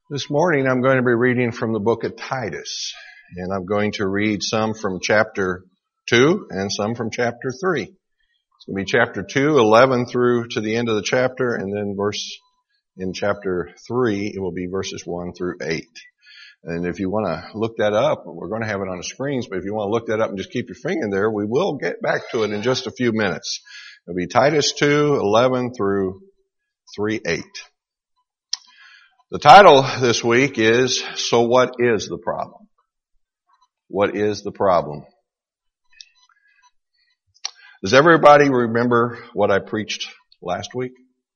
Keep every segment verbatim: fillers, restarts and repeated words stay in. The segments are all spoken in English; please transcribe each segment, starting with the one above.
This morning I'm going to be reading from the book of Titus, and I'm going to read some from chapter two and some from chapter three. It's going to be chapter two, eleven through to the end of the chapter, and then verse in chapter three, it will be verses one through eight. And if you want to look that up, we're going to have it on the screens, but if you want to look that up and just keep your finger there, we will get back to it in just a few minutes. It'll be Titus two, eleven through three, eight. The title this week is, So What Is the Problem? What is the problem? Does everybody remember what I preached last week?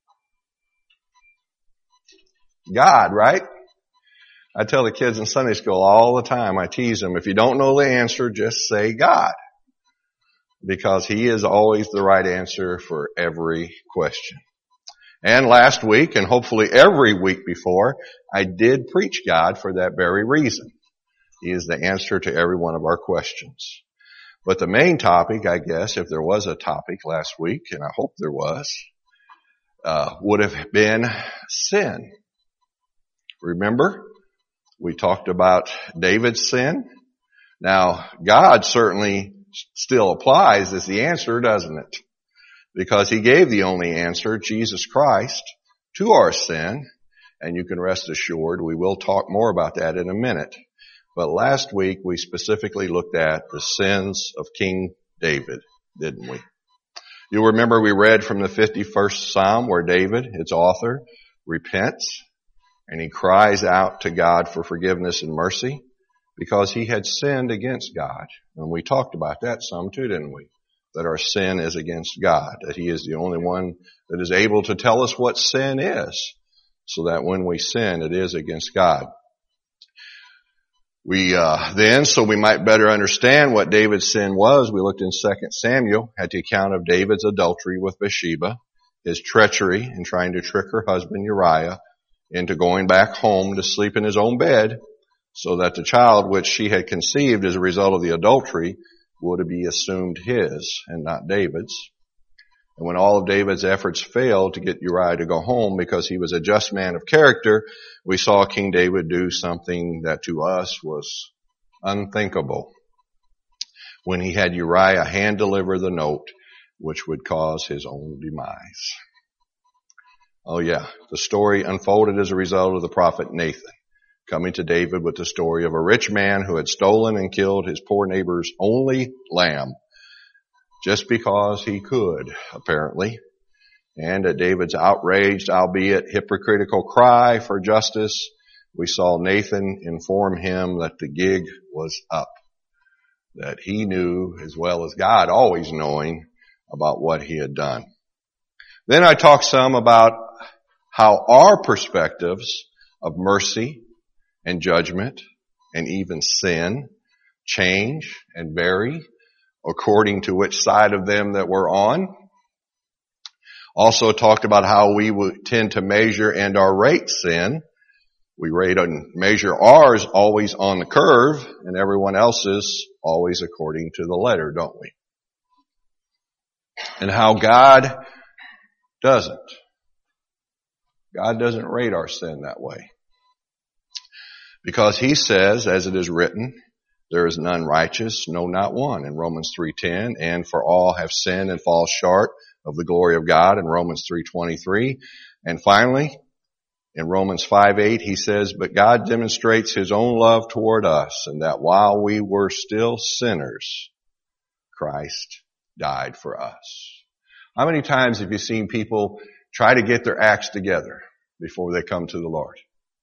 God, right? I tell the kids in Sunday school all the time, I tease them, if you don't know the answer, just say God. Because He is always the right answer for every question. And last week, and hopefully every week before, I did preach God for that very reason. He is the answer to every one of our questions. But the main topic, I guess, if there was a topic last week, and I hope there was, uh, would have been sin. Remember? We talked about David's sin. Now, God certainly still applies as the answer, doesn't it? Because He gave the only answer, Jesus Christ, to our sin. And you can rest assured we will talk more about that in a minute. But last week we specifically looked at the sins of King David, didn't we? You'll remember we read from the fifty-first Psalm where David, its author, repents and he cries out to God for forgiveness and mercy because he had sinned against God. And we talked about that some too, didn't we? That our sin is against God, that He is the only one that is able to tell us what sin is, so that when we sin, it is against God. We uh then, so we might better understand what David's sin was, we looked in Second Samuel at the account of David's adultery with Bathsheba, his treachery in trying to trick her husband Uriah into going back home to sleep in his own bed, so that the child which she had conceived as a result of the adultery would be assumed his and not David's. And when all of David's efforts failed to get Uriah to go home because he was a just man of character, we saw King David do something that to us was unthinkable. When he had Uriah hand deliver the note, which would cause his own demise. Oh yeah, the story unfolded as a result of the prophet Nathan coming to David with the story of a rich man who had stolen and killed his poor neighbor's only lamb, just because he could, apparently. And at David's outraged, albeit hypocritical cry for justice, we saw Nathan inform him that the gig was up, that he knew, as well as God always knowing, about what he had done. Then I talked some about how our perspectives of mercy and judgment, and even sin, change and vary according to which side of them that we're on. Also talked about how we would tend to measure and or rate sin. We rate and measure ours always on the curve, and everyone else's always according to the letter, don't we? And how God doesn't. God doesn't rate our sin that way. Because He says, as it is written, there is none righteous, no, not one, in Romans three ten, and for all have sinned and fall short of the glory of God in Romans three twenty-three. And finally, in Romans five eight, He says, but God demonstrates His own love toward us, and that while we were still sinners, Christ died for us. How many times have you seen people try to get their acts together before they come to the Lord?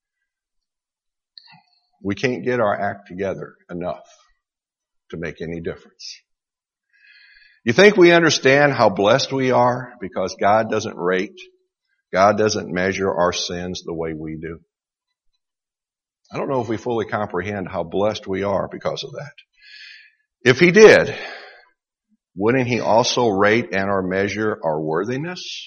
We can't get our act together enough to make any difference. You think we understand how blessed we are because God doesn't rate, God doesn't measure our sins the way we do? I don't know if we fully comprehend how blessed we are because of that. If He did, wouldn't He also rate and or measure our worthiness?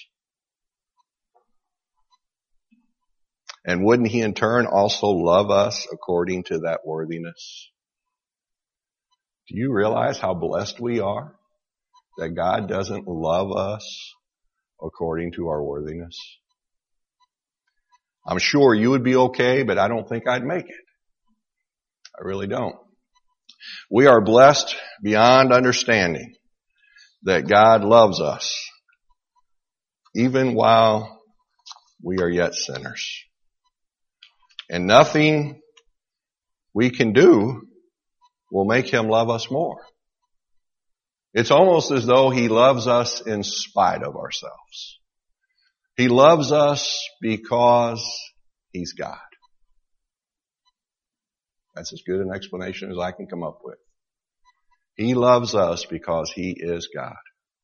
And wouldn't He in turn also love us according to that worthiness? Do you realize how blessed we are? That God doesn't love us according to our worthiness? I'm sure you would be okay, but I don't think I'd make it. I really don't. We are blessed beyond understanding that God loves us even while we are yet sinners. And nothing we can do will make him love us more. It's almost as though he loves us in spite of ourselves. He loves us because he's God. That's as good an explanation as I can come up with. He loves us because he is God.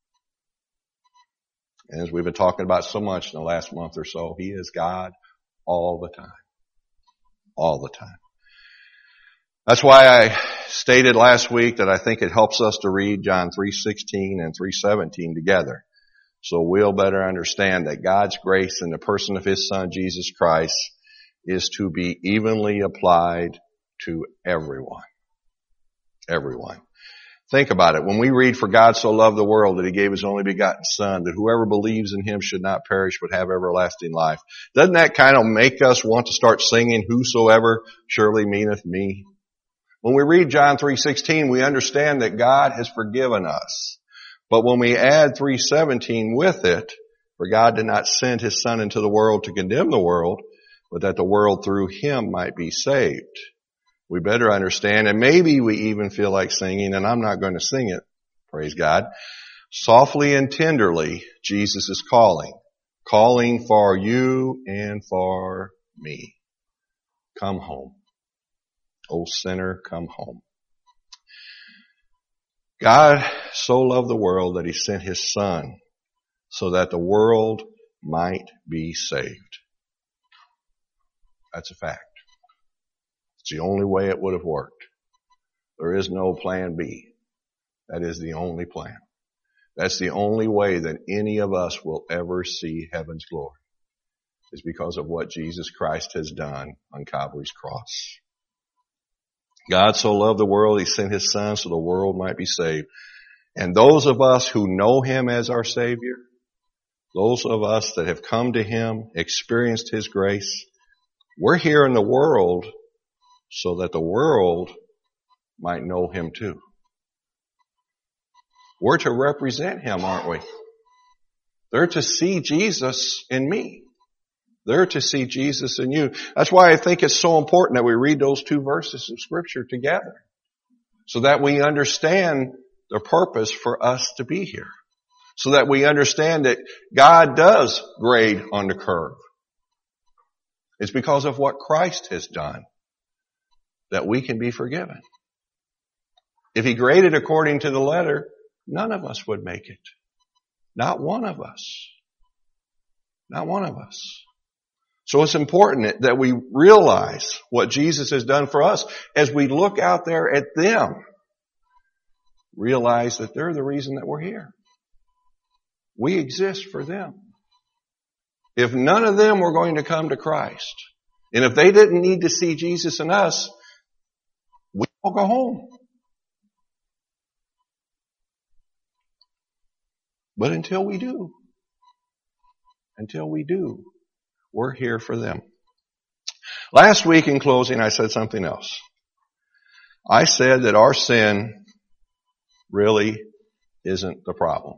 And as we've been talking about so much in the last month or so, he is God all the time. All the time. That's why I stated last week that I think it helps us to read John three sixteen and three seventeen together. So we'll better understand that God's grace in the person of his Son, Jesus Christ, is to be evenly applied to everyone. Everyone. Think about it. When we read, for God so loved the world that he gave his only begotten Son, that whoever believes in him should not perish but have everlasting life. Doesn't that kind of make us want to start singing, whosoever surely meaneth me? When we read John three sixteen, we understand that God has forgiven us. But when we add three seventeen with it, for God did not send his Son into the world to condemn the world, but that the world through him might be saved. We better understand, and maybe we even feel like singing, and I'm not going to sing it, praise God. Softly and tenderly, Jesus is calling. Calling for you and for me. Come home. O sinner, come home. God so loved the world that he sent his Son so that the world might be saved. That's a fact. It's the only way it would have worked. There is no plan B. That is the only plan. That's the only way that any of us will ever see heaven's glory, is because of what Jesus Christ has done on Calvary's cross. God so loved the world, he sent his Son so the world might be saved. And those of us who know him as our Savior, those of us that have come to him, experienced his grace, we're here in the world so that the world might know him too. We're to represent him, aren't we? They're to see Jesus in me. They're to see Jesus in you. That's why I think it's so important that we read those two verses of Scripture together, so that we understand the purpose for us to be here, so that we understand that God does grade on the curve. It's because of what Christ has done that we can be forgiven. If he graded according to the letter, none of us would make it. Not one of us. Not one of us. So it's important that we realize what Jesus has done for us as we look out there at them. Realize that they're the reason that we're here. We exist for them. If none of them were going to come to Christ, and if they didn't need to see Jesus in us, we all go home. But until we do, until we do, we're here for them. Last week in closing, I said something else. I said that our sin really isn't the problem.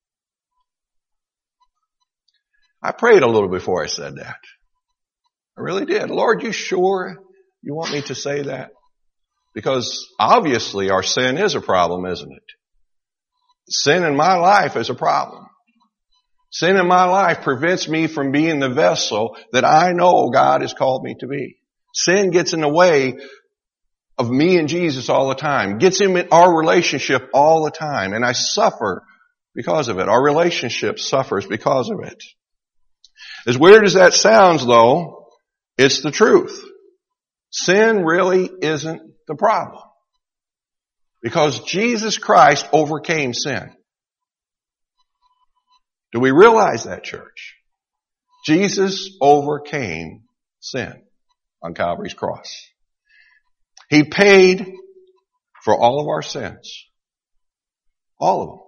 I prayed a little before I said that. I really did. Lord, you sure you want me to say that? Because obviously our sin is a problem, isn't it? Sin in my life is a problem. Sin in my life prevents me from being the vessel that I know God has called me to be. Sin gets in the way of me and Jesus all the time. Gets in our relationship all the time. And I suffer because of it. Our relationship suffers because of it. As weird as that sounds, though, it's the truth. Sin really isn't the problem. Because Jesus Christ overcame sin. Do we realize that, church? Jesus overcame sin on Calvary's cross. He paid for all of our sins. All of them.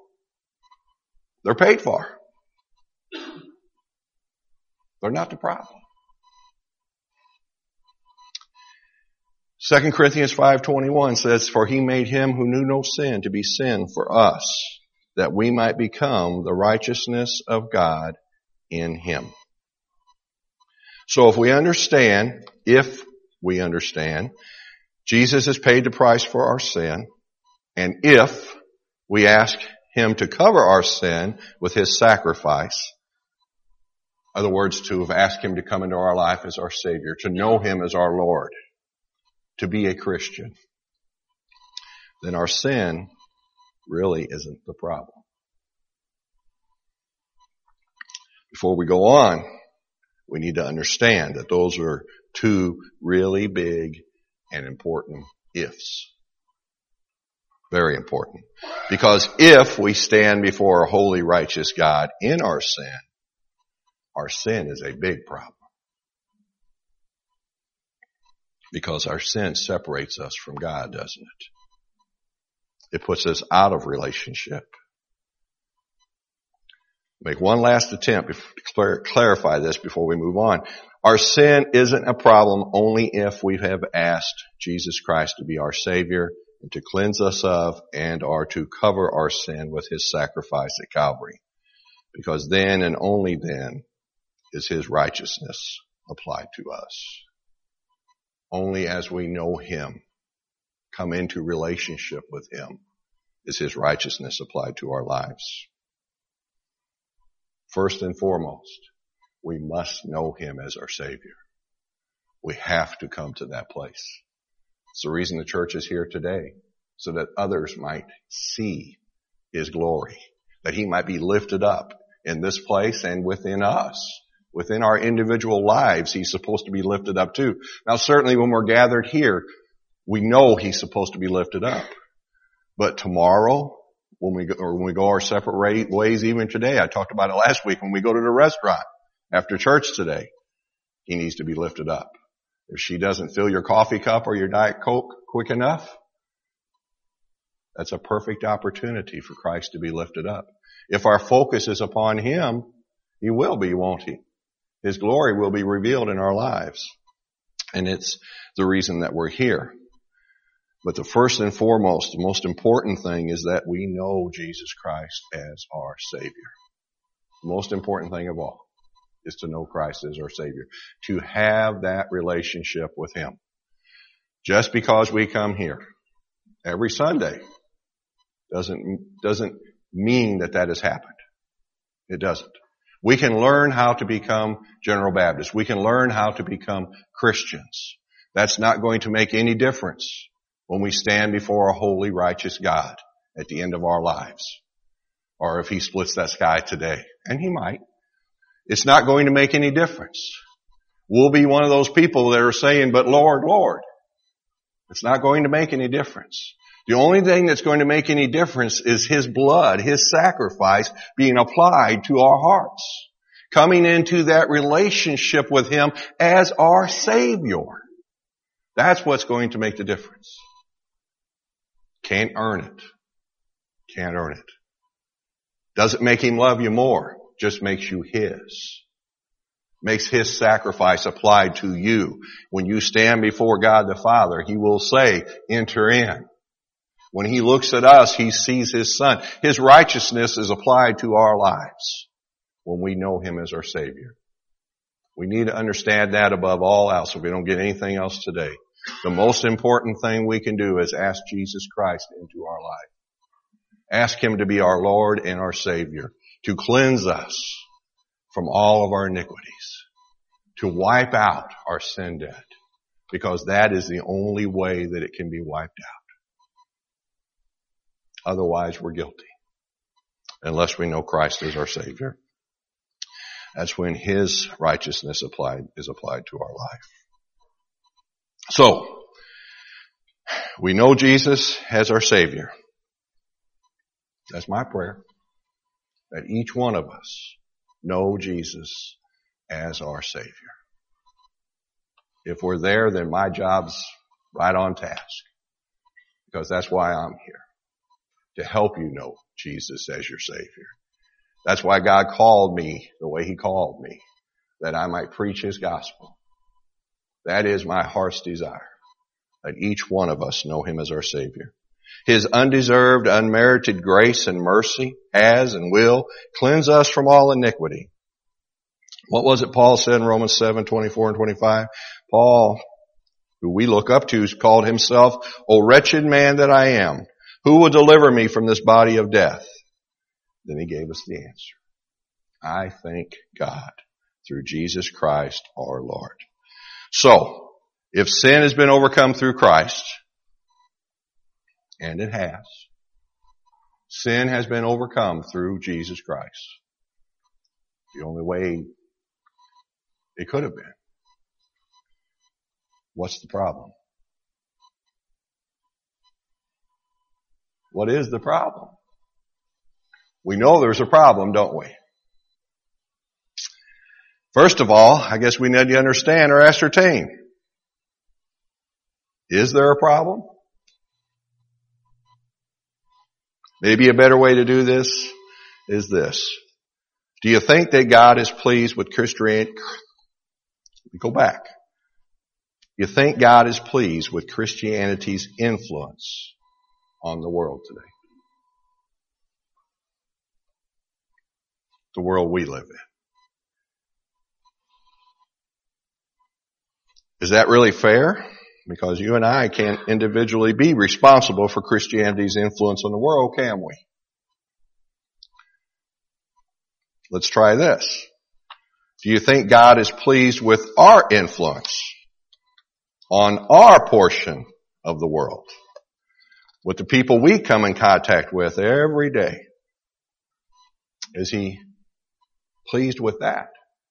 They're paid for. They're not the problem. Second Corinthians five twenty-one says, "For he made him who knew no sin to be sin for us, that we might become the righteousness of God in him." So if we understand, if we understand, Jesus has paid the price for our sin, and if we ask him to cover our sin with his sacrifice, in other words, to have asked him to come into our life as our Savior, to know him as our Lord, to be a Christian, then our sin really isn't the problem. Before we go on, we need to understand that those are two really big and important ifs. Very important. Because if we stand before a holy, righteous God in our sin, our sin is a big problem. Because our sin separates us from God, doesn't it? It puts us out of relationship. Make one last attempt to clarify this before we move on. Our sin isn't a problem only if we have asked Jesus Christ to be our Savior and to cleanse us of and or to cover our sin with his sacrifice at Calvary. Because then and only then is his righteousness applied to us. Only as we know him, come into relationship with him, is his righteousness applied to our lives. First and foremost, we must know him as our Savior. We have to come to that place. It's the reason the church is here today, so that others might see his glory, that he might be lifted up in this place and within us. Within our individual lives, he's supposed to be lifted up too. Now certainly when we're gathered here, we know he's supposed to be lifted up. But tomorrow, when we go, or when we go our separate ways, even today, I talked about it last week, when we go to the restaurant after church today, he needs to be lifted up. If she doesn't fill your coffee cup or your Diet Coke quick enough, that's a perfect opportunity for Christ to be lifted up. If our focus is upon him, he will be, won't he? His glory will be revealed in our lives. And it's the reason that we're here. But the first and foremost, the most important thing is that we know Jesus Christ as our Savior. The most important thing of all is to know Christ as our Savior. To have that relationship with him. Just because we come here every Sunday doesn't, doesn't mean that that has happened. It doesn't. We can learn how to become General Baptists. We can learn how to become Christians. That's not going to make any difference when we stand before a holy, righteous God at the end of our lives. Or if he splits that sky today. And he might. It's not going to make any difference. We'll be one of those people that are saying, "But Lord, Lord." It's not going to make any difference. The only thing that's going to make any difference is his blood, his sacrifice being applied to our hearts. Coming into that relationship with him as our Savior. That's what's going to make the difference. Can't earn it. Can't earn it. Doesn't make him love you more. Just makes you his. Makes his sacrifice applied to you. When you stand before God the Father, he will say, "Enter in." When he looks at us, he sees his Son. His righteousness is applied to our lives when we know him as our Savior. We need to understand that above all else if we don't get anything else today. The most important thing we can do is ask Jesus Christ into our life. Ask him to be our Lord and our Savior, to cleanse us from all of our iniquities, to wipe out our sin debt, because that is the only way that it can be wiped out. Otherwise, we're guilty. Unless we know Christ as our Savior. That's when his righteousness applied is applied to our life. So, we know Jesus as our Savior. That's my prayer. That each one of us know Jesus as our Savior. If we're there, then my job's right on task. Because that's why I'm here. To help you know Jesus as your Savior. That's why God called me the way he called me. That I might preach his gospel. That is my heart's desire. Let each one of us know him as our Savior. His undeserved, unmerited grace and mercy has and will cleanse us from all iniquity. What was it Paul said in Romans seven, twenty-four and twenty-five? Paul, who we look up to, called himself, O wretched man that I am, who will deliver me from this body of death? Then he gave us the answer. I thank God through Jesus Christ our Lord. So, if sin has been overcome through Christ, and it has, sin has been overcome through Jesus Christ. The only way it could have been. What's the problem? What is the problem? We know there's a problem, don't we? First of all, I guess we need to understand or ascertain. Is there a problem? Maybe a better way to do this is this. Do you think that God is pleased with Christianity? Go back. You think God is pleased with Christianity's influence on the world today? The world we live in. Is that really fair? Because you and I can't individually be responsible for Christianity's influence on the world, can we? Let's try this. Do you think God is pleased with our influence on our portion of the world? With the people we come in contact with every day? Is He pleased with that?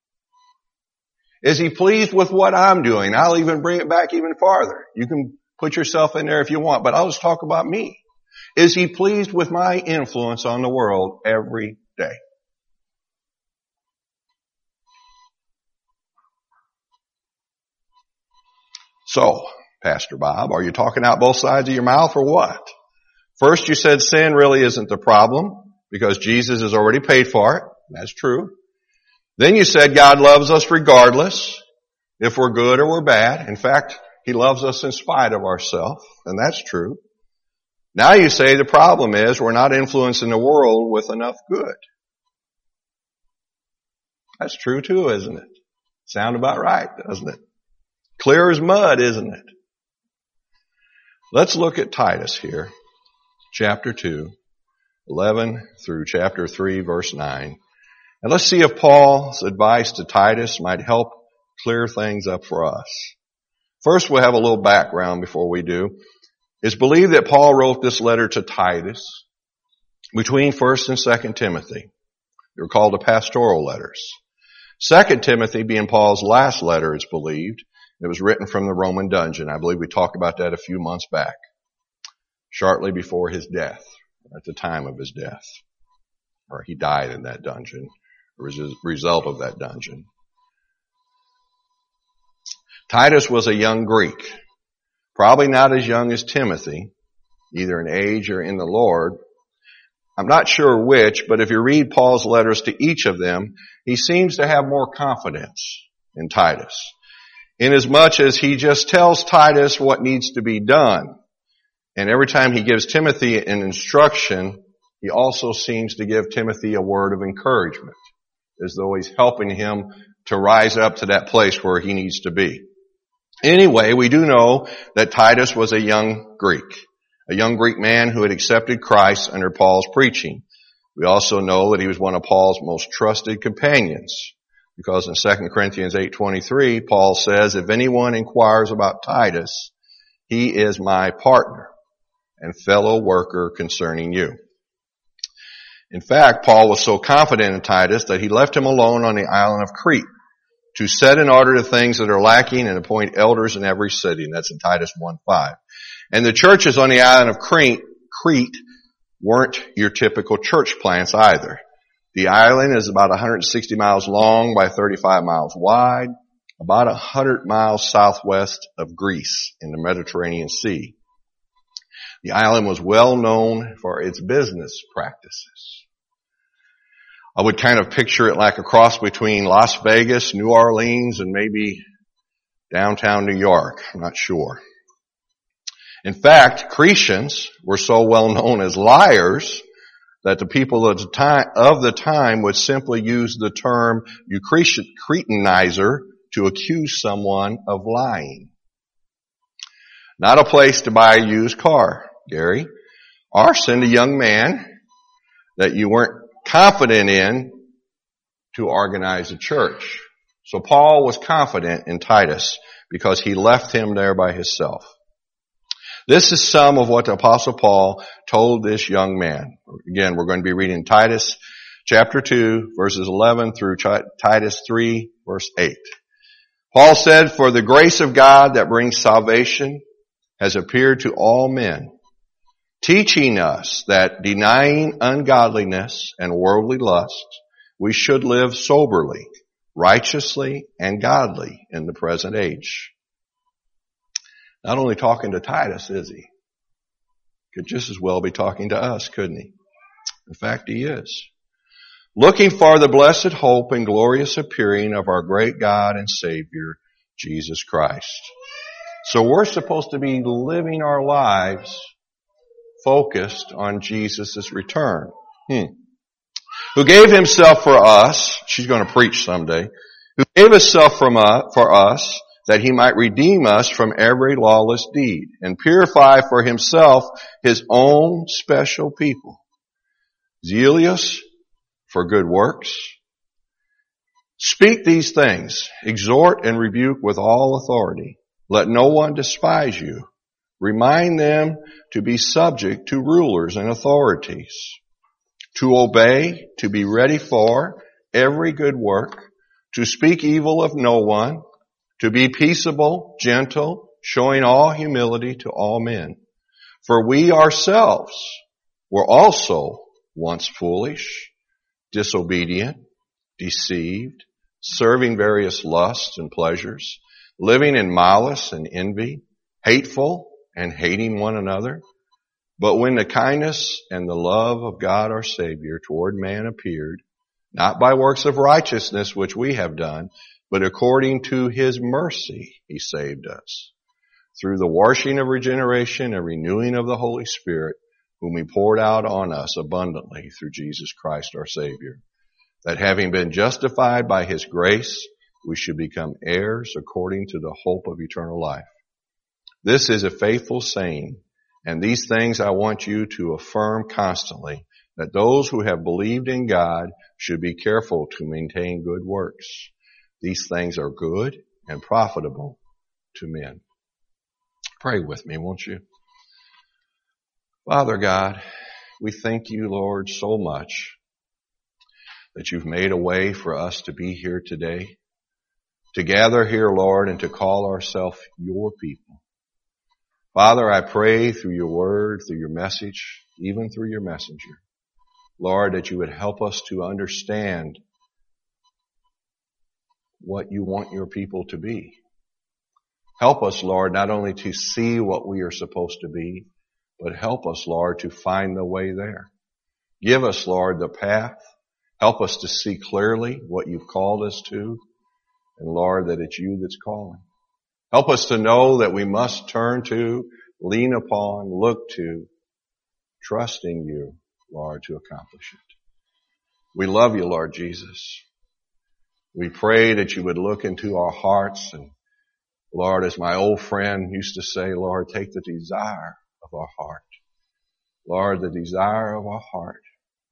Is He pleased with what I'm doing? I'll even bring it back even farther. You can put yourself in there if you want, but I'll just talk about me. Is He pleased with my influence on the world every day? So, Pastor Bob, are you talking out both sides of your mouth or what? First you said sin really isn't the problem because Jesus has already paid for it. That's true. Then you said God loves us regardless, if we're good or we're bad. In fact, He loves us in spite of ourselves, and that's true. Now you say the problem is we're not influencing the world with enough good. That's true too, isn't it? Sound about right, doesn't it? Clear as mud, isn't it? Let's look at Titus here, chapter two, eleven through chapter three, verse nine. And let's see if Paul's advice to Titus might help clear things up for us. First, we'll have a little background before we do. It's believed that Paul wrote this letter to Titus between First and Second Timothy. They were called the pastoral letters. Second Timothy being Paul's last letter, it's believed. It was written from the Roman dungeon. I believe we talked about that a few months back, shortly before his death, at the time of his death. Or he died in that dungeon, or as a result of that dungeon. Titus was a young Greek, probably not as young as Timothy, either in age or in the Lord. I'm not sure which, but if you read Paul's letters to each of them, he seems to have more confidence in Titus. Inasmuch as he just tells Titus what needs to be done. And every time he gives Timothy an instruction, he also seems to give Timothy a word of encouragement, as though he's helping him to rise up to that place where he needs to be. Anyway, we do know that Titus was a young Greek, a young Greek man who had accepted Christ under Paul's preaching. We also know that he was one of Paul's most trusted companions. Because in Second Corinthians eight twenty-three, Paul says, if anyone inquires about Titus, he is my partner and fellow worker concerning you. In fact, Paul was so confident in Titus that he left him alone on the island of Crete to set in order the things that are lacking and appoint elders in every city. And that's in Titus one five. And the churches on the island of Crete, Crete weren't your typical church plants either. The island is about one hundred sixty miles long by thirty-five miles wide, about one hundred miles southwest of Greece in the Mediterranean Sea. The island was well known for its business practices. I would kind of picture it like a cross between Las Vegas, New Orleans, and maybe downtown New York. I'm not sure. In fact, Cretans were so well known as liars that the people of the time, of the time would simply use the term Cretanizer to accuse someone of lying. Not a place to buy a used car, Gary, or send a young man that you weren't confident in to organize a church. So Paul was confident in Titus because he left him there by himself. This is some of what the Apostle Paul told this young man. Again, we're going to be reading Titus chapter two, verses eleven through Titus three, verse eight. Paul said, "For the grace of God that brings salvation has appeared to all men, teaching us that denying ungodliness and worldly lust, we should live soberly, righteously, and godly in the present age." Not only talking to Titus, is he? Could just as well be talking to us, couldn't he? In fact, he is. Looking for the blessed hope and glorious appearing of our great God and Savior, Jesus Christ. So we're supposed to be living our lives focused on Jesus' return. Hmm. Who gave himself for us, she's going to preach someday, who gave himself from us, for us, that he might redeem us from every lawless deed and purify for himself his own special people, zealous for good works. Speak these things, exhort and rebuke with all authority. Let no one despise you. Remind them to be subject to rulers and authorities, to obey, to be ready for every good work, to speak evil of no one, to be peaceable, gentle, showing all humility to all men. For we ourselves were also once foolish, disobedient, deceived, serving various lusts and pleasures, living in malice and envy, hateful and hating one another. But when the kindness and the love of God our Savior toward man appeared, not by works of righteousness which we have done, but according to his mercy he saved us, through the washing of regeneration and renewing of the Holy Spirit, whom he poured out on us abundantly through Jesus Christ our Savior, that having been justified by his grace, we should become heirs according to the hope of eternal life. This is a faithful saying, and these things I want you to affirm constantly, that those who have believed in God should be careful to maintain good works. These things are good and profitable to men. Pray with me, won't you? Father God, we thank you, Lord, so much that you've made a way for us to be here today, to gather here, Lord, and to call ourselves your people. Father, I pray through your word, through your message, even through your messenger, Lord, that you would help us to understand what you want your people to be. Help us, Lord, not only to see what we are supposed to be, but help us, Lord, to find the way there. Give us, Lord, the path. Help us to see clearly what you've called us to. And Lord, that it's you that's calling. Help us to know that we must turn to, lean upon, look to, trust in you, Lord, to accomplish it. We love you, Lord Jesus. We pray that you would look into our hearts and, Lord, as my old friend used to say, Lord, take the desire of our heart. Lord, the desire of our heart.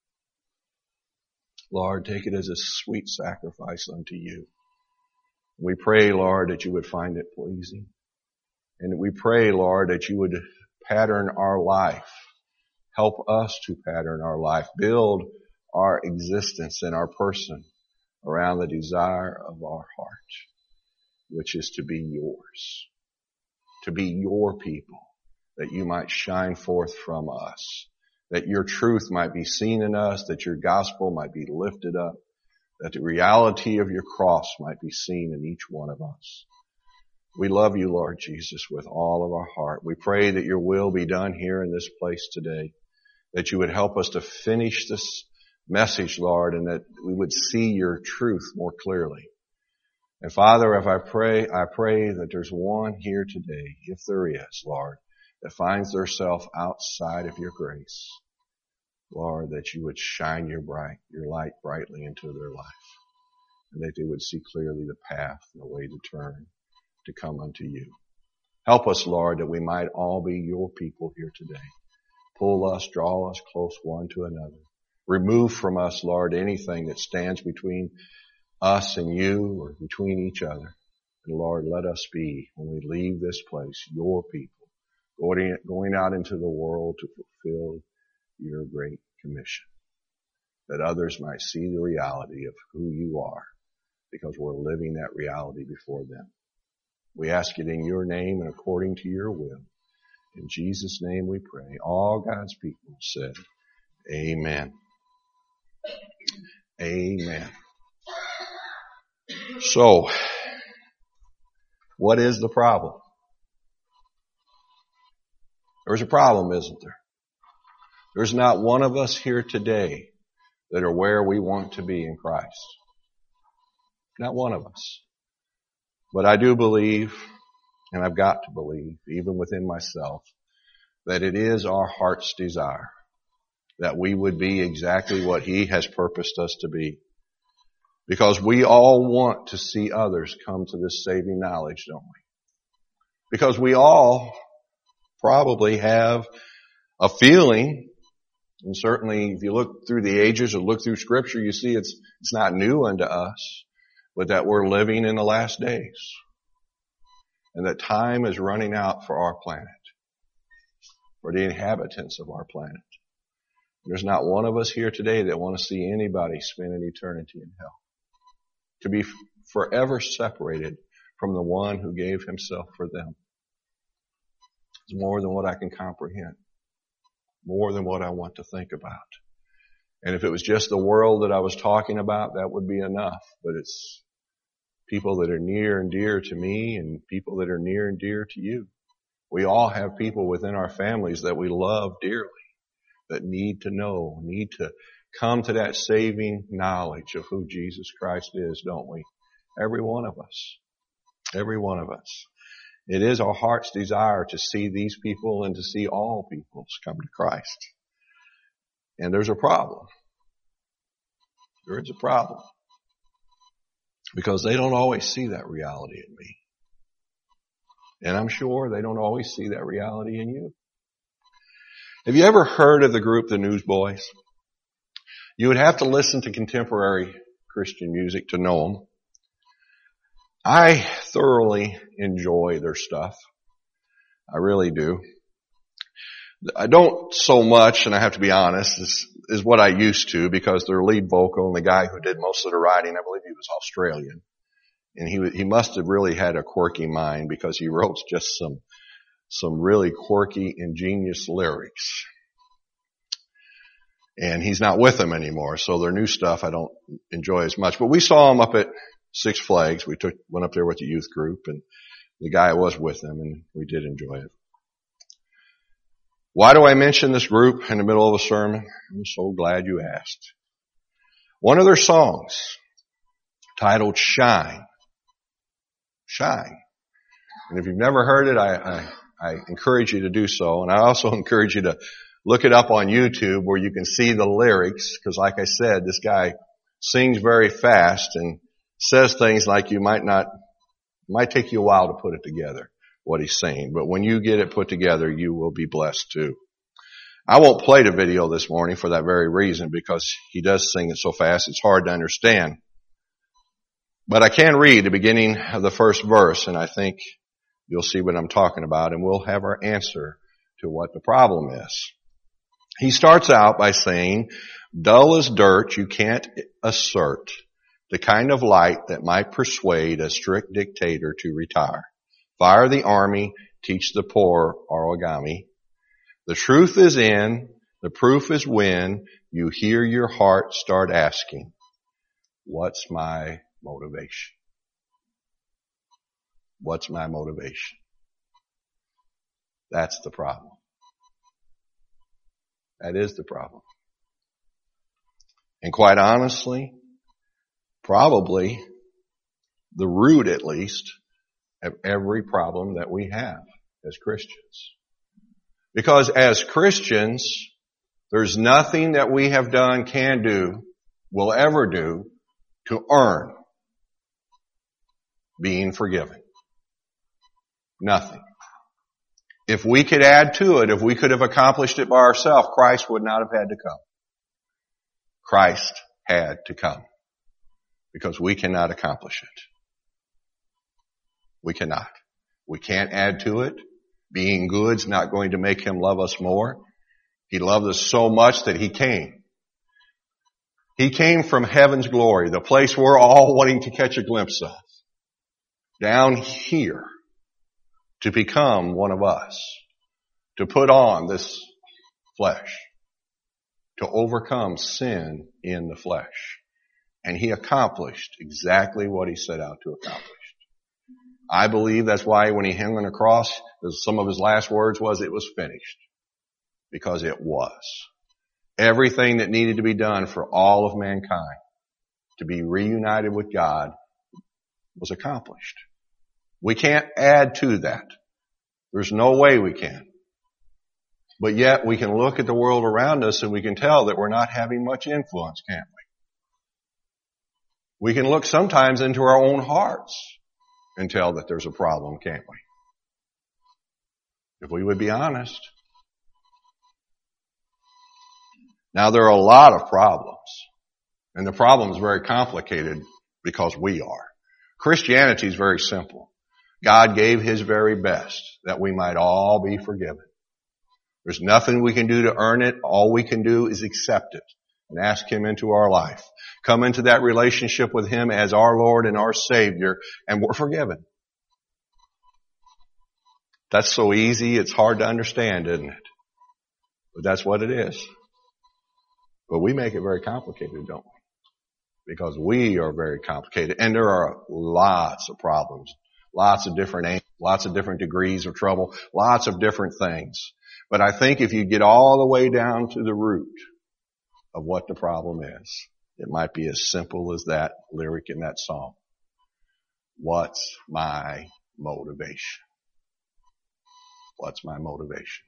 Lord, take it as a sweet sacrifice unto you. We pray, Lord, that you would find it pleasing. And we pray, Lord, that you would pattern our life. Help us to pattern our life. Build our existence and our person around the desire of our heart, which is to be yours, to be your people, that you might shine forth from us, that your truth might be seen in us, that your gospel might be lifted up, that the reality of your cross might be seen in each one of us. We love you, Lord Jesus, with all of our heart. We pray that your will be done here in this place today, that you would help us to finish this message, Lord, and that we would see your truth more clearly. And Father, if I pray, I pray that there's one here today, if there is, Lord, that finds theirself outside of your grace, Lord, that you would shine your bright, your light brightly into their life, and that they would see clearly the path and the way to turn to come unto you. Help us, Lord, that we might all be your people here today. Pull us, draw us close one to another. Remove from us, Lord, anything that stands between us and you or between each other. And Lord, let us be, when we leave this place, your people, going, going out into the world to fulfill your great commission, that others might see the reality of who you are, because we're living that reality before them. We ask it in your name and according to your will. In Jesus' name we pray. All God's people said, amen. Amen. So, what is the problem? There's a problem, isn't there? There's not one of us here today that are where we want to be in Christ. Not one of us. But I do believe, and I've got to believe, even within myself, that it is our heart's desire that we would be exactly what He has purposed us to be. Because we all want to see others come to this saving knowledge, don't we? Because we all probably have a feeling, and certainly if you look through the ages or look through Scripture, you see it's it's not new unto us, but that we're living in the last days. And that time is running out for our planet, for the inhabitants of our planet. There's not one of us here today that want to see anybody spend an eternity in hell. To be forever separated from the one who gave Himself for them. It's more than what I can comprehend. More than what I want to think about. And if it was just the world that I was talking about, that would be enough. But it's people that are near and dear to me and people that are near and dear to you. We all have people within our families that we love dearly, that need to know, need to come to that saving knowledge of who Jesus Christ is, don't we? Every one of us. Every one of us. It is our heart's desire to see these people and to see all peoples come to Christ. And there's a problem. There is a problem. Because they don't always see that reality in me. And I'm sure they don't always see that reality in you. Have you ever heard of the group The Newsboys? You would have to listen to contemporary Christian music to know them. I thoroughly enjoy their stuff. I really do. I don't so much, and I have to be honest, is, is what I used to, because their lead vocal and the guy who did most of the writing, I believe he was Australian. And he he must have really had a quirky mind, because he wrote just some some really quirky, ingenious lyrics. And he's not with them anymore, so their new stuff I don't enjoy as much. But we saw him up at Six Flags. We took went up there with the youth group, and the guy was with them, and we did enjoy it. Why do I mention this group in the middle of a sermon? I'm so glad you asked. One of their songs, titled Shine. Shine. And if you've never heard it, I, I, I encourage you to do so. And I also encourage you to look it up on YouTube where you can see the lyrics. Because like I said, this guy sings very fast and says things like you might not, it might take you a while to put it together, what he's saying. But when you get it put together, you will be blessed too. I won't play the video this morning for that very reason, because he does sing it so fast it's hard to understand. But I can read the beginning of the first verse, and I think you'll see what I'm talking about, and we'll have our answer to what the problem is. He starts out by saying, dull as dirt you can't assert the kind of light that might persuade a strict dictator to retire. Fire the army, teach the poor origami. The truth is in, the proof is when you hear your heart start asking, what's my motivation? What's my motivation? That's the problem. That is the problem. And quite honestly, probably the root, at least, of every problem that we have as Christians. Because as Christians, there's nothing that we have done, can do, will ever do to earn being forgiven. Nothing. If we could add to it, if we could have accomplished it by ourselves, Christ would not have had to come. Christ had to come. Because we cannot accomplish it. We cannot. We can't add to it. Being good's not going to make him love us more. He loved us so much that he came. He came from heaven's glory, the place we're all wanting to catch a glimpse of, down here to become one of us, to put on this flesh, to overcome sin in the flesh. And he accomplished exactly what he set out to accomplish. I believe that's why when he hung on the cross, some of his last words was, it was finished. Because it was. Everything that needed to be done for all of mankind to be reunited with God was accomplished. We can't add to that. There's no way we can. But yet we can look at the world around us and we can tell that we're not having much influence, can't we? We can look sometimes into our own hearts and tell that there's a problem, can't we? If we would be honest. Now there are a lot of problems. And the problem is very complicated because we are. Christianity is very simple. God gave his very best that we might all be forgiven. There's nothing we can do to earn it. All we can do is accept it and ask him into our life. Come into that relationship with him as our Lord and our Savior, and we're forgiven. That's so easy, it's hard to understand, isn't it? But that's what it is. But we make it very complicated, don't we? Because we are very complicated. And there are lots of problems. Lots of different angles, lots of different degrees of trouble, lots of different things. But I think if you get all the way down to the root of what the problem is, it might be as simple as that lyric in that song. What's my motivation? What's my motivation?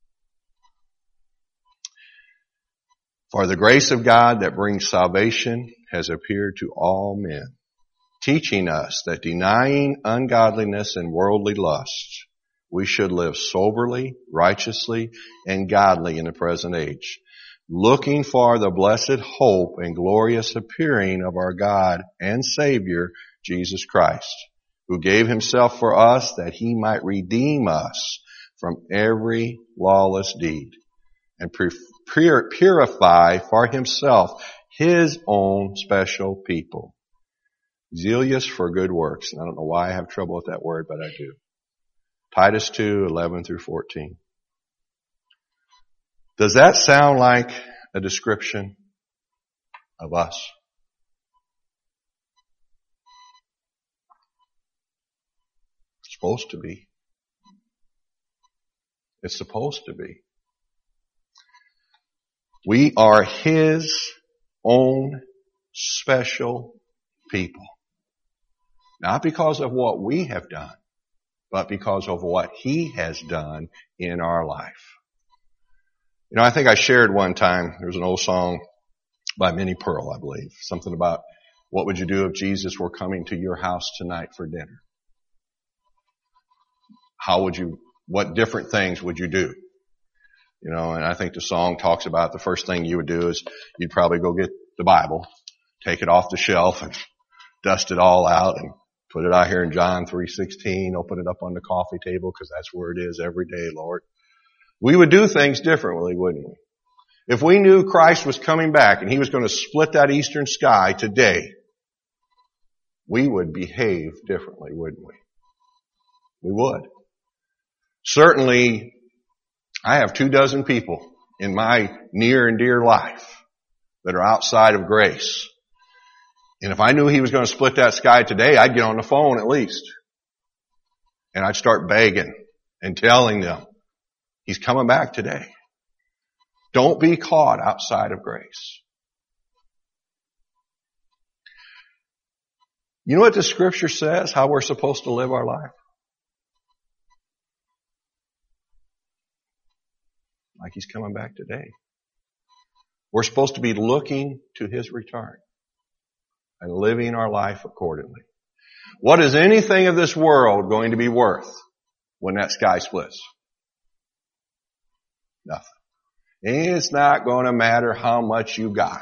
For the grace of God that brings salvation has appeared to all men, teaching us that denying ungodliness and worldly lusts, we should live soberly, righteously, and godly in the present age, looking for the blessed hope and glorious appearing of our God and Savior, Jesus Christ, who gave himself for us that he might redeem us from every lawless deed and purify for himself his own special people, zealous for good works. And I don't know why I have trouble with that word, but I do. Titus two, eleven through fourteen. Does that sound like a description of us? It's supposed to be. It's supposed to be. We are his own special people. Not because of what we have done, but because of what he has done in our life. You know, I think I shared one time, there's an old song by Minnie Pearl, I believe, something about what would you do if Jesus were coming to your house tonight for dinner? How would you, what different things would you do? You know, and I think the song talks about the first thing you would do is you'd probably go get the Bible, take it off the shelf and dust it all out and put it out here in John three sixteen, open it up on the coffee table because that's where it is every day, Lord. We would do things differently, wouldn't we? If we knew Christ was coming back and he was going to split that eastern sky today, we would behave differently, wouldn't we? We would. Certainly, I have two dozen people in my near and dear life that are outside of grace. And if I knew he was going to split that sky today, I'd get on the phone at least. And I'd start begging and telling them, he's coming back today. Don't be caught outside of grace. You know what the scripture says, how we're supposed to live our life? like He's coming back today. We're supposed to be looking to His return and living our life accordingly. What is anything of this world going to be worth when that sky splits? Nothing. It's not going to matter how much you got.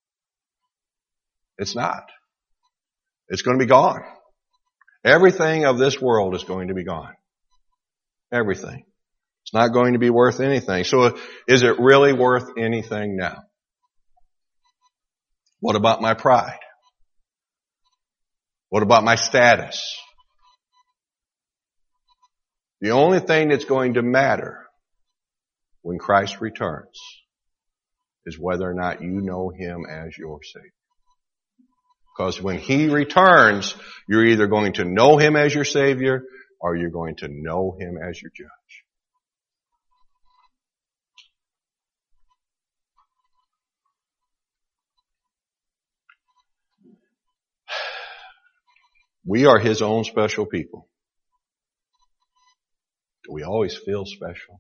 It's not. It's going to be gone. Everything of this world is going to be gone. Everything. It's not going to be worth anything. So is it really worth anything now? What about my pride? What about my status? The only thing that's going to matter when Christ returns is whether or not you know Him as your Savior. Because when He returns, you're either going to know Him as your Savior or you're going to know Him as your judge. We are His own special people. Do we always feel special?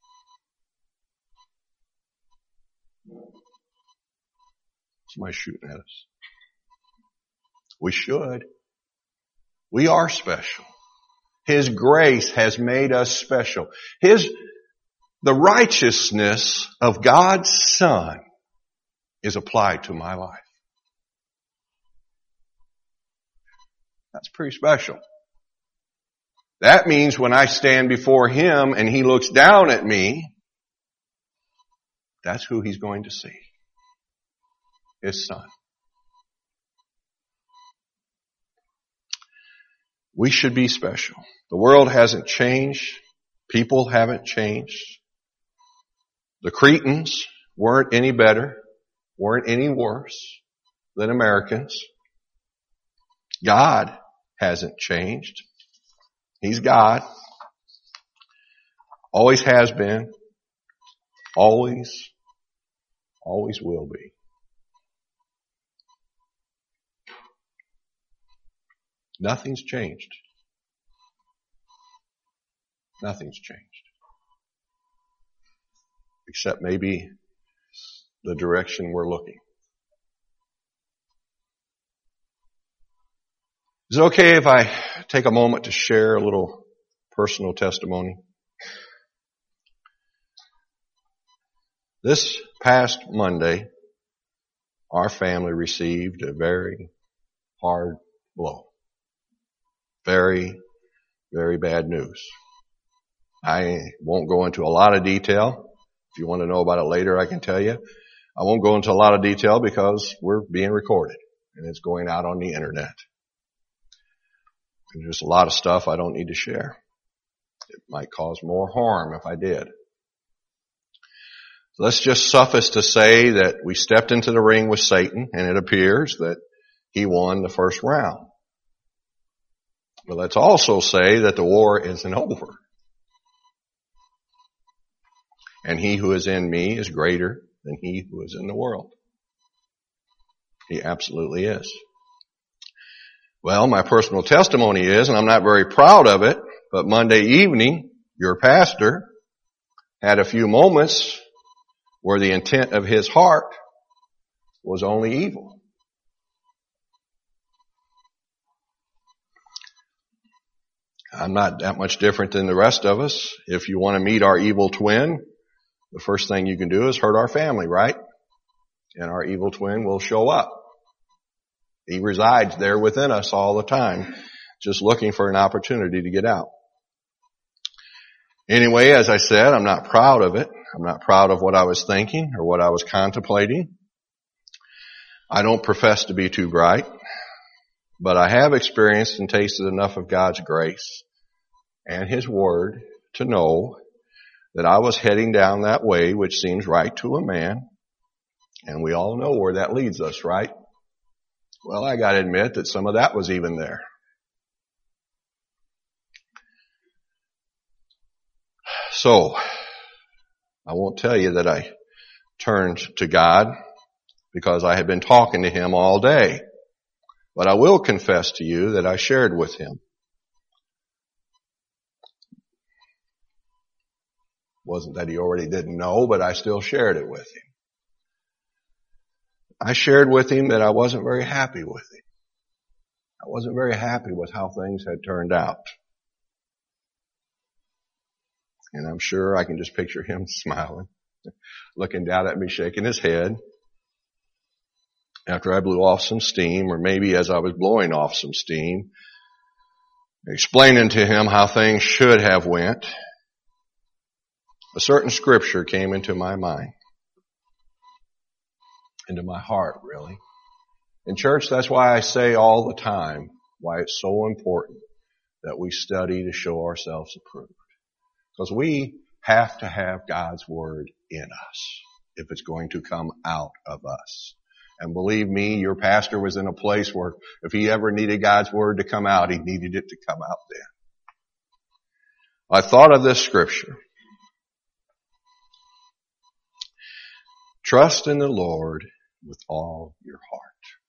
Somebody's shooting at us. We should. We are special. His grace has made us special. His, the righteousness of God's Son is applied to my life. That's pretty special. That means when I stand before Him and He looks down at me, that's who He's going to see. His Son. We should be special. The world hasn't changed. People haven't changed. The Cretans weren't any better, weren't any worse than Americans. God hasn't changed. He's God. Always has been. Always, always will be. Nothing's changed. Nothing's changed. Except maybe the direction we're looking. Is it okay if I take a moment to share a little personal testimony? This past Monday, our family received a very hard blow. Very, very bad news. I won't go into a lot of detail. If you want to know about it later, I can tell you. I won't go into a lot of detail because we're being recorded and it's going out on the internet. There's just a lot of stuff I don't need to share. It might cause more harm if I did. Let's just suffice to say that we stepped into the ring with Satan, and it appears that he won the first round. But let's also say that the war isn't over. And he who is in me is greater than he who is in the world. He absolutely is. Well, my personal testimony is, and I'm not very proud of it, but Monday evening, your pastor had a few moments where the intent of his heart was only evil. I'm not that much different than the rest of us. If you want to meet our evil twin, the first thing you can do is hurt our family, right? And our evil twin will show up. He resides there within us all the time, just looking for an opportunity to get out. Anyway, as I said, I'm not proud of it. I'm not proud of what I was thinking or what I was contemplating. I don't profess to be too bright, but I have experienced and tasted enough of God's grace and His Word to know that I was heading down that way which seems right to a man. And we all know where that leads us, right? Well, I got to admit that some of that was even there. So, I won't tell you that I turned to God because I had been talking to Him all day. But I will confess to you that I shared with Him. Wasn't that he already didn't know, but I still shared it with him. I shared with him that I wasn't very happy with him. I wasn't very happy with how things had turned out. And I'm sure I can just picture him smiling, looking down at me, shaking his head after I blew off some steam, or maybe as I was blowing off some steam, explaining to him how things should have went. A certain scripture came into my mind, into my heart, really. In church, that's why I say all the time why it's so important that we study to show ourselves approved. Because we have to have God's Word in us if it's going to come out of us. And believe me, your pastor was in a place where if he ever needed God's Word to come out, he needed it to come out then. I thought of this scripture. Trust in the Lord with all your heart.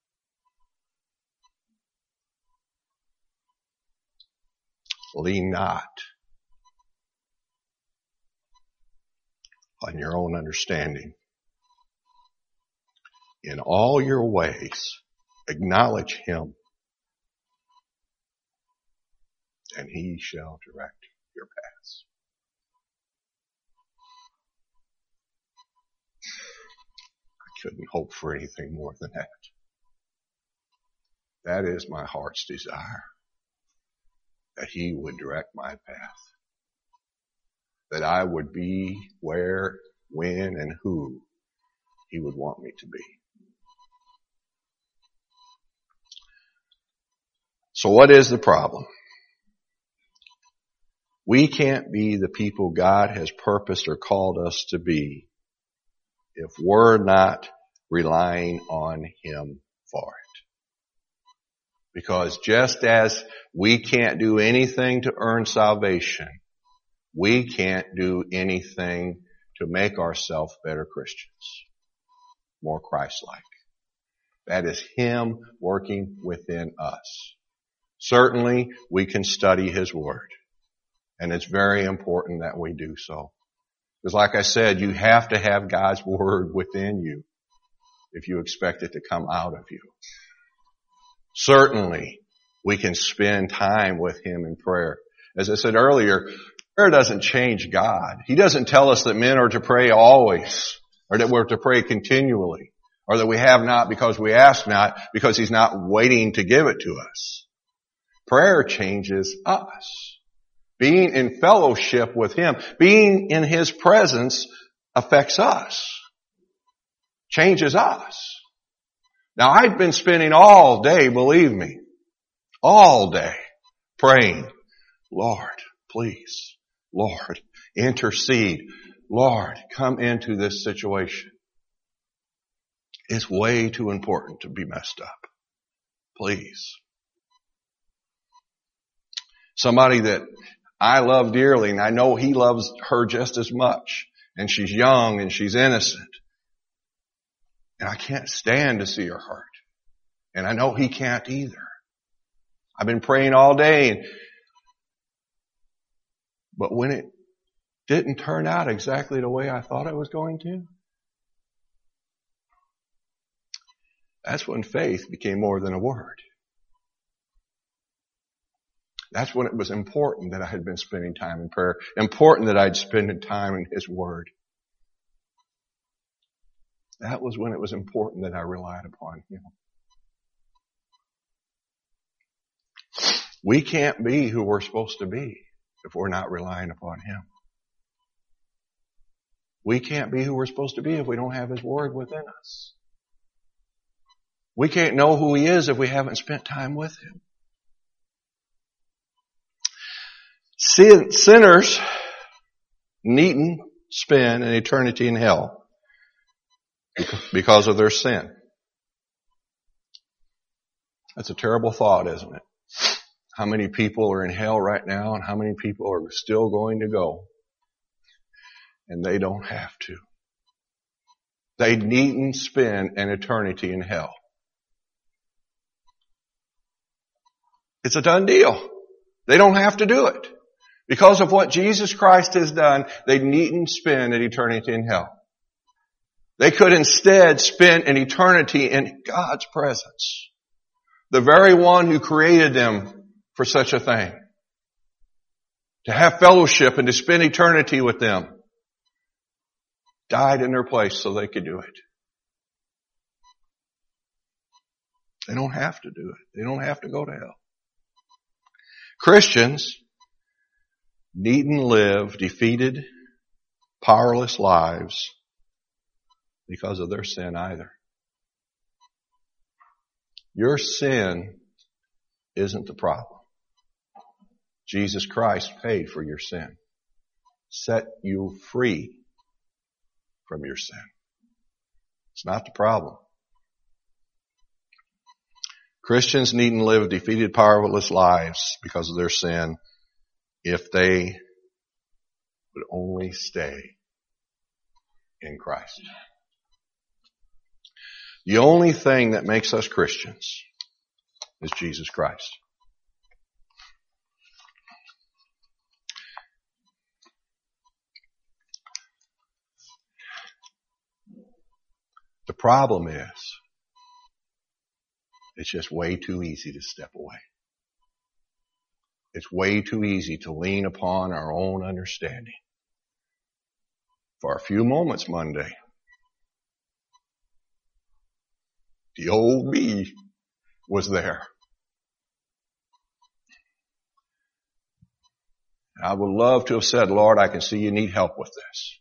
Lean not on your own understanding. In all your ways, acknowledge Him, and He shall direct your paths. I couldn't hope for anything more than that. That is my heart's desire, that He would direct my path, that I would be where, when, and who He would want me to be. So what is the problem? We can't be the people God has purposed or called us to be if we're not relying on Him for it. Because just as we can't do anything to earn salvation, we can't do anything to make ourselves better Christians, more Christ-like. That is Him working within us. Certainly, we can study His Word, and it's very important that we do so. Because like I said, you have to have God's Word within you if you expect it to come out of you. Certainly, we can spend time with Him in prayer. As I said earlier, prayer doesn't change God. He doesn't tell us that men are to pray always, or that we're to pray continually, or that we have not because we ask not, because He's not waiting to give it to us. Prayer changes us. Being in fellowship with Him, being in His presence affects us, changes us. Now, I've been spending all day, believe me, all day praying, Lord, please, Lord, intercede. Lord, come into this situation. It's way too important to be messed up. Please. Somebody that I love dearly, and I know He loves her just as much. And she's young and she's innocent. And I can't stand to see her hurt. And I know He can't either. I've been praying all day. And, but when it didn't turn out exactly the way I thought it was going to, that's when faith became more than a word. That's when it was important that I had been spending time in prayer. Important that I'd spend time in His Word. That was when it was important that I relied upon Him. We can't be who we're supposed to be if we're not relying upon Him. We can't be who we're supposed to be if we don't have His Word within us. We can't know who He is if we haven't spent time with Him. Sin, sinners needn't spend an eternity in hell because of their sin. That's a terrible thought, isn't it? How many people are in hell right now and how many people are still going to go? And they don't have to. They needn't spend an eternity in hell. It's a done deal. They don't have to do it. Because of what Jesus Christ has done, they needn't spend an eternity in hell. They could instead spend an eternity in God's presence. The very one who created them for such a thing. To have fellowship and to spend eternity with them. Died in their place so they could do it. They don't have to do it. They don't have to go to hell. Christians needn't live defeated, powerless lives because of their sin either. Your sin isn't the problem. Jesus Christ paid for your sin. Set you free from your sin. It's not the problem. Christians needn't live defeated, powerless lives because of their sin if they would only stay in Christ. The only thing that makes us Christians is Jesus Christ. The problem is, it's just way too easy to step away. It's way too easy to lean upon our own understanding. For a few moments Monday, the old me was there. I would love to have said, Lord, I can see you need help with this.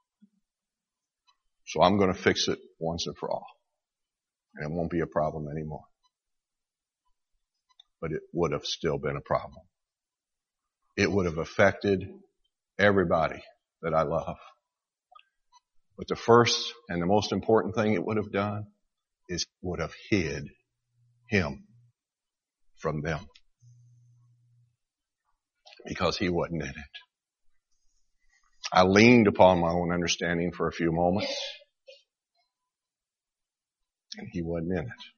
So I'm going to fix it once and for all. And it won't be a problem anymore. But it would have still been a problem. It would have affected everybody that I love. But the first and the most important thing it would have done is it would have hid him from them. Because he wasn't in it. I leaned upon my own understanding for a few moments. And he wasn't in it.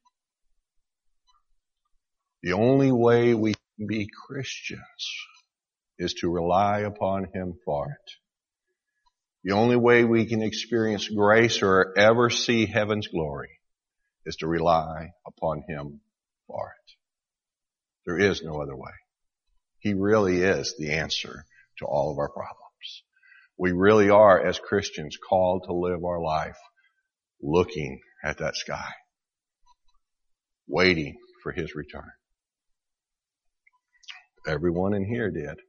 The only way we can be Christians is to rely upon him for it. The only way we can experience grace or ever see heaven's glory is to rely upon him for it. There is no other way. He really is the answer to all of our problems. We really are, as Christians, called to live our life looking at that sky, waiting for his return. Everyone in here did.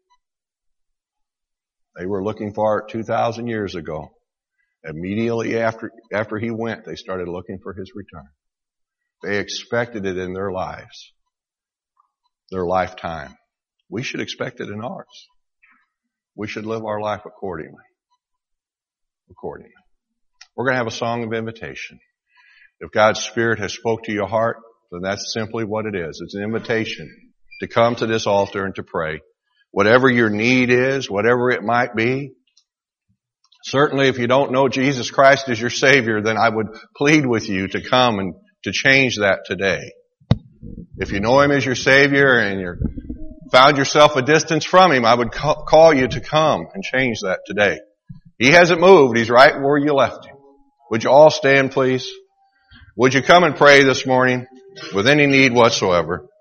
They were looking for it two thousand years ago. Immediately after, after he went, they started looking for his return. They expected it in their lives, their lifetime. We should expect it in ours. We should live our life accordingly. Accordingly. We're going to have a song of invitation. If God's Spirit has spoke to your heart, then that's simply what it is. It's an invitation to come to this altar and to pray. Whatever your need is, whatever it might be. Certainly if you don't know Jesus Christ as your Savior, then I would plead with you to come and to change that today. If you know him as your Savior and you're found yourself a distance from him, I would call you to come and change that today. He hasn't moved. He's right where you left him. Would you all stand, please? Would you come and pray this morning with any need whatsoever?